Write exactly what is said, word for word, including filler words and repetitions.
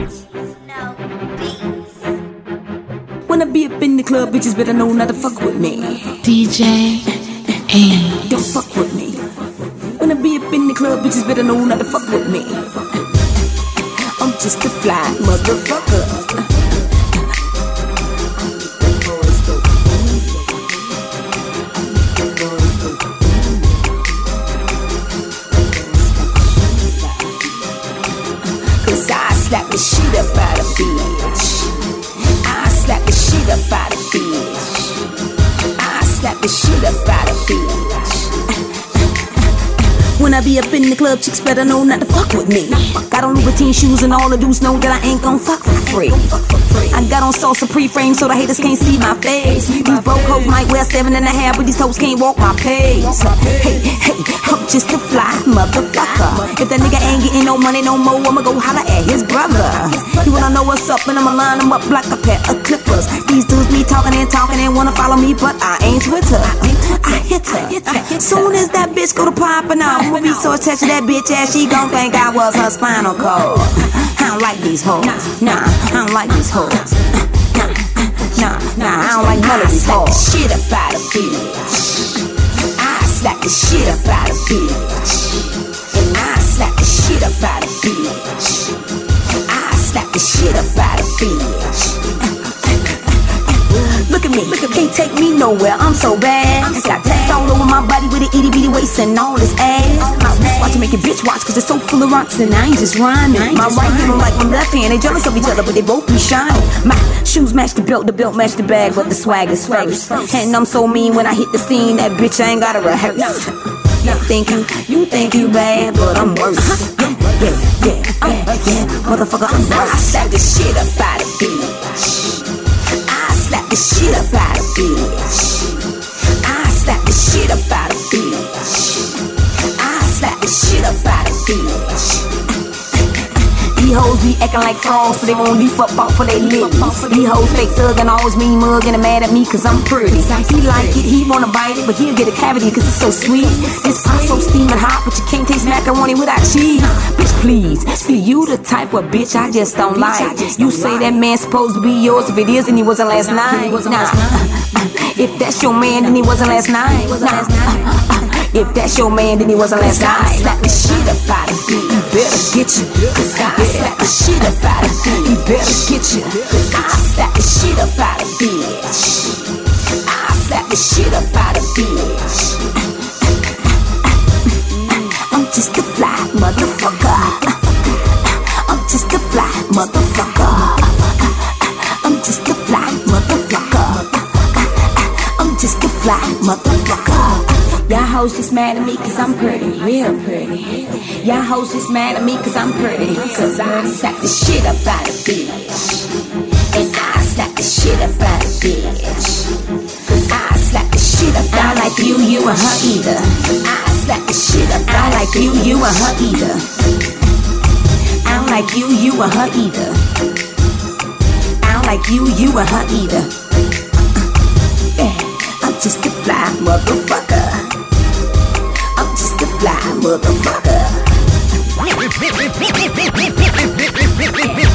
When I be up in the club, bitches better know not to fuck with me. D J Ace. Don't fuck with me. When I be up in the club, bitches better know not to fuck with me. I'm just a fly motherfucker. Cause I slap the shit up out of bitch. I slap the shit up out of bitch. I slap the shit up out of bitch. When I be up in the club, chicks better know not to fuck with me. Got on Louboutin shoes and all the dudes know that I ain't gon' fuck for free. I got on salsa pre-frame so the haters can't see my face. These broke hoes might wear seven and a half, but these hoes can't walk my pace. Hey, hey, I'm just a fly motherfucker. If that nigga ain't getting no money no more, I'ma go holler at his brother. He wanna know what's up and I'ma line him up like a pair of clippers. These dudes be talking and talking and wanna follow me, but I ain't Twitter. I hit her. Soon as that bitch go to poppin' off, I'ma be so attached to that bitch ass, she gon' think I was her spinal cord. I don't like these hoes. Nah, I don't like these hoes. Nah, nah, I don't like none of these hoes. I slap the shit up out of bitch. I slap the shit up out of bitch. And I slap the shit up out of bitch. I slap the shit up out of bitch. Look at me, can't take me nowhere, I'm so bad. Got tats all over my body with an itty bitty waist and all this ass. My wristwatch to make a bitch watch cause it's so full of rocks and I ain't just rhyming. My right hand don't like my left hand, they jealous of each other but they both be shining. My shoes match the belt, the belt match the bag, but the swag is first. And I'm so mean when I hit the scene, that bitch I ain't gotta rehearse. You think you, you think you bad, but I'm worse. Yeah, yeah, yeah, yeah, motherfucker, I'm worse. I slap the shit up out of bitch. I slap the shit up out of bitch. I slap the shit up out of bitch. I slap the shit up out of bitch. These hoes be acting like frogs, so they won't leaf up off for they lips. These hoes fake thug and always mean mug and mad at me cause I'm pretty. He like it, he wanna bite it, but he'll get a cavity cause it's so sweet. This pie so steaming hot, but you can't taste macaroni without cheese. Bitch, please, see you the type of bitch I just don't like. You say that man's supposed to be yours, if it is, then he wasn't last night. Nah, if that's your man, then he wasn't last night. Nah. If that's your man, then he wasn't last night. I slap the shit up out of you. He better get you. Cause I slap the shit up out of you. He better get you. Cause I slap the shit up out of bitch. I slap the shit up out of bitch. I'm just a fly motherfucker. I'm just a fly motherfucker. I'm just a fly motherfucker. I'm just a fly motherfucker. Y'all hoes just mad at me cause I'm pretty, real pretty. Y'all hoes just mad at me cause I'm pretty. Cause I slap the shit up out of bitch. And I slap the shit up out of bitch. Cause I slap the shit up out like you, you and her either. I slap the shit up out like you, you and her either. I don't like you, you and her either. I don't like you, you and her either. Yeah, I'm just a fly motherfucker. I'm just a fly motherfucker.